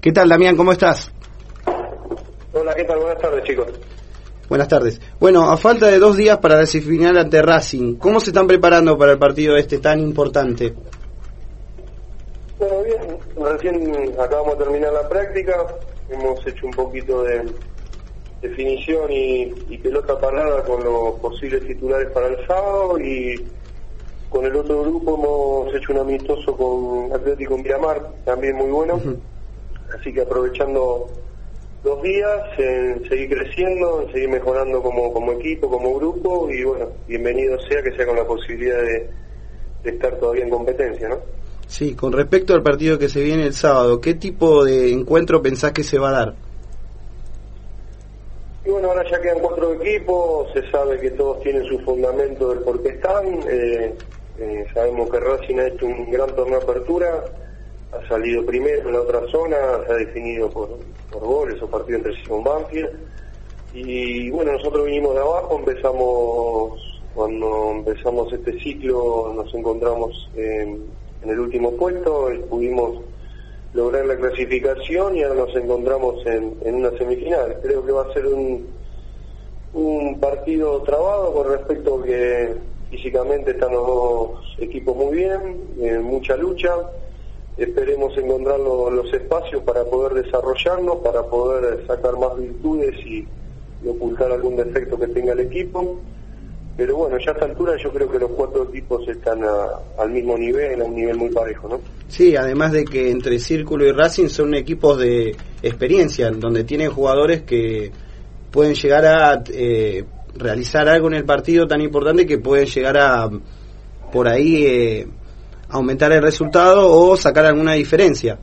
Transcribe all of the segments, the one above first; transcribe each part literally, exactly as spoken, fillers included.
¿Qué tal, Damián? ¿Cómo estás? Hola, ¿qué tal? Buenas tardes, chicos. Buenas tardes. Bueno, a falta de dos días para la semifinal ante Racing, ¿cómo se están preparando para el partido este tan importante? Bueno, bien, recién acabamos de terminar la práctica, hemos hecho un poquito de definición y, y pelota parada con los posibles titulares para el sábado, y con el otro grupo hemos hecho un amistoso con Atlético en Miramar, también muy bueno. Uh-huh. Así que aprovechando dos días en seguir creciendo, en seguir mejorando como, como equipo, como grupo, y bueno, bienvenido sea que sea con la posibilidad de, de estar todavía en competencia, ¿no? Sí, con respecto al partido que se viene el sábado, ¿qué tipo de encuentro pensás que se va a dar? Y bueno, ahora ya quedan cuatro equipos, se sabe que todos tienen su fundamento del por qué están, eh, eh, sabemos que Racing ha hecho un gran torneo de apertura, ha salido primero en la otra zona, se ha definido por, por goles o partido entre sí con Banfield, y bueno, nosotros vinimos de abajo, empezamos, cuando empezamos este ciclo nos encontramos en, en el último puesto, y pudimos lograr la clasificación y ahora nos encontramos en, en una semifinal. Creo que va a ser un, un partido trabado con respecto a que físicamente están los dos equipos muy bien, eh, mucha lucha. Esperemos encontrar los, los espacios para poder desarrollarnos, para poder sacar más virtudes y, y ocultar algún defecto que tenga el equipo. Pero bueno, ya a esta altura yo creo que los cuatro equipos están a, al mismo nivel, a un nivel muy parejo, ¿no? Sí, además de que entre Círculo y Racing son equipos de experiencia, donde tienen jugadores que pueden llegar a eh, realizar algo en el partido tan importante que pueden llegar a, por ahí, eh, aumentar el resultado o sacar alguna diferencia.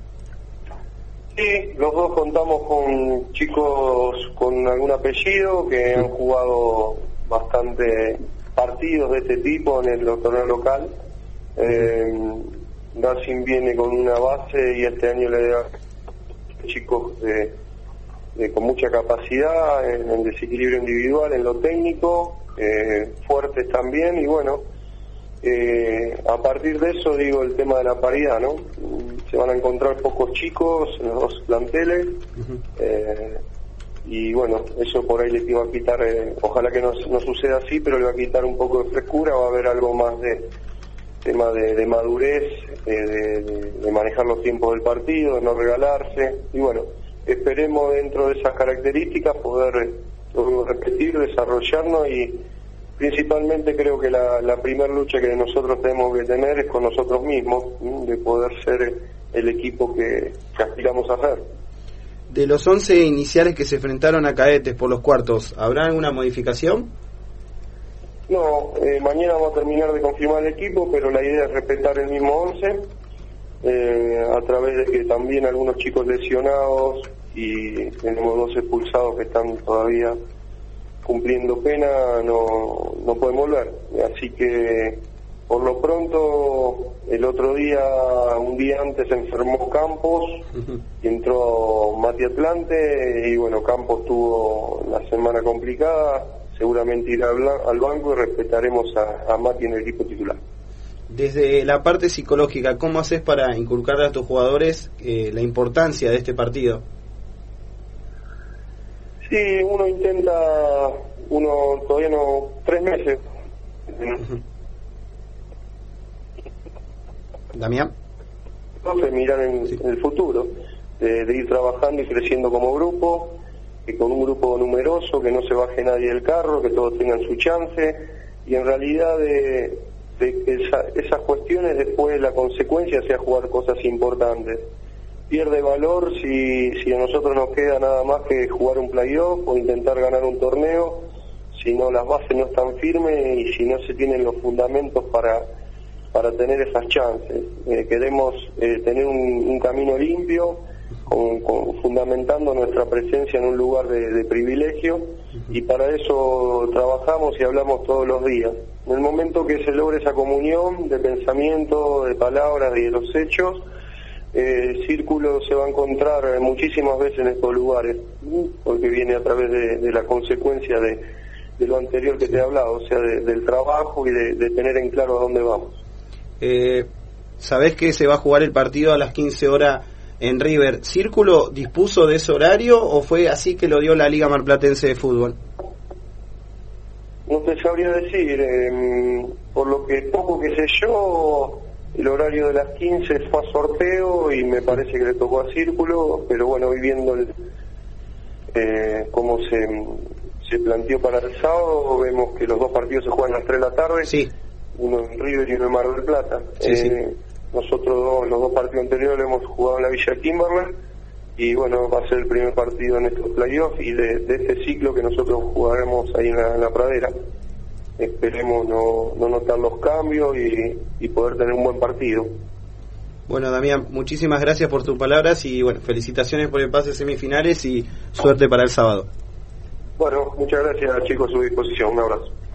Sí, los dos contamos con chicos con algún apellido que han jugado bastante partidos de este tipo en el torneo local. Eh, Racing viene con una base y este año le da chicos de, de, con mucha capacidad en el desequilibrio individual, en lo técnico, eh, fuertes también, y bueno, eh, a partir de eso digo el tema de la paridad, ¿no? Se van a encontrar pocos chicos en los dos planteles. Uh-huh. eh, y bueno, eso por ahí le iba a quitar, eh, ojalá que no, no suceda así, pero le va a quitar un poco de frescura, va a haber algo más de tema de, de madurez, eh, de, de, de manejar los tiempos del partido, de no regalarse, y bueno, esperemos dentro de esas características poder eh, repetir, desarrollarnos, y principalmente creo que la, la primera lucha que nosotros tenemos que tener es con nosotros mismos, ¿sí? De poder ser el equipo que, que aspiramos a ser. De los once iniciales que se enfrentaron a Cadetes por los cuartos, ¿habrá alguna modificación? No, eh, mañana vamos a terminar de confirmar el equipo, pero la idea es respetar el mismo once, eh, a través de que también algunos chicos lesionados y tenemos dos expulsados que están todavía cumpliendo pena, no, no pueden volver. Así que por lo pronto, el otro día, un día antes, se enfermó Campos, uh-huh. y entró Mati Atlante, y bueno, Campos tuvo la semana complicada, seguramente irá al banco y respetaremos a, a Mati en el equipo titular. Desde la parte psicológica, ¿cómo haces para inculcarle a tus jugadores eh, la importancia de este partido? Sí, uno intenta, uno todavía no, tres meses. Uh-huh. Damián. Entonces mirar en, sí. en el futuro, de, de ir trabajando y creciendo como grupo, que con un grupo numeroso, que no se baje nadie del carro, que todos tengan su chance, y en realidad de, de que esa, esas cuestiones después la consecuencia sea jugar cosas importantes. Pierde valor si, si a nosotros nos queda nada más que jugar un playoff o intentar ganar un torneo, si no las bases no están firmes y si no se tienen los fundamentos para para tener esas chances. Eh, queremos eh, tener un, un camino limpio, con, con, fundamentando nuestra presencia en un lugar de, de privilegio, y para eso trabajamos y hablamos todos los días. En el momento que se logre esa comunión de pensamiento, de palabras y de los hechos, eh, el círculo se va a encontrar muchísimas veces en estos lugares, porque viene a través de, de la consecuencia de, de lo anterior que te he hablado, o sea, de, del trabajo y de, de tener en claro a dónde vamos. Eh, ¿Sabés que se va a jugar el partido a las quince horas en River. ¿Círculo dispuso de ese horario o fue así que lo dio la Liga Marplatense de Fútbol? No te sabría decir, eh, por lo que poco que sé yo, el horario de las quince fue a sorteo y me parece que le tocó a Círculo, pero bueno, hoy viendo el, eh, cómo se, se planteó para el sábado, vemos que los dos partidos se juegan a las tres de la tarde, sí. Uno en River y uno en Mar del Plata. Sí, eh, sí. Nosotros dos, los dos partidos anteriores hemos jugado en la Villa Kimberley y bueno, va a ser el primer partido en estos playoffs y de, de este ciclo que nosotros jugaremos ahí en la, en la pradera. Esperemos no, no notar los cambios y, y poder tener un buen partido. Bueno, Damián, muchísimas gracias por tus palabras y bueno, felicitaciones por el pase a semifinales y suerte para el sábado. Bueno, muchas gracias chicos, a su disposición, un abrazo.